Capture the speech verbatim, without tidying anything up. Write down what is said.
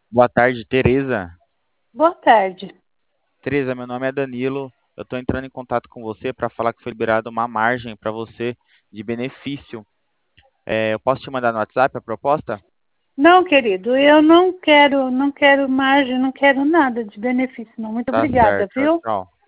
Boa tarde, Tereza. Boa tarde. Tereza, meu nome é Danilo. Eu estou entrando em contato com você para falar que foi liberada uma margem para você de benefício. É, eu posso te mandar no WhatsApp a proposta? Não, querido, eu não quero, não quero margem, não quero nada de benefício, não. Muito Tá obrigada, certo. Tchau, viu? tchau.